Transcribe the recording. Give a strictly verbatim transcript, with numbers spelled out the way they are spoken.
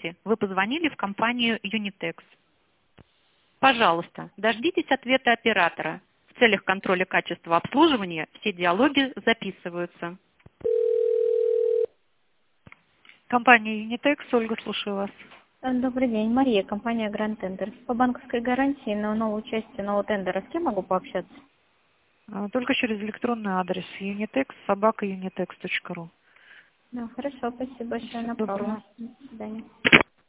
Здравствуйте. Вы позвонили в компанию Unitex. Пожалуйста, дождитесь ответа оператора. В целях контроля качества обслуживания все диалоги записываются. Компания Unitex, Ольга, слушаю вас. Добрый день, Мария, компания Grand Tender. По банковской гарантии на новое участие нового тендера с кем могу пообщаться? А, Только через электронный адрес unitex собака unitex точка ру. Да, хорошо, спасибо большое, Всего направлю. доброго. До свидания.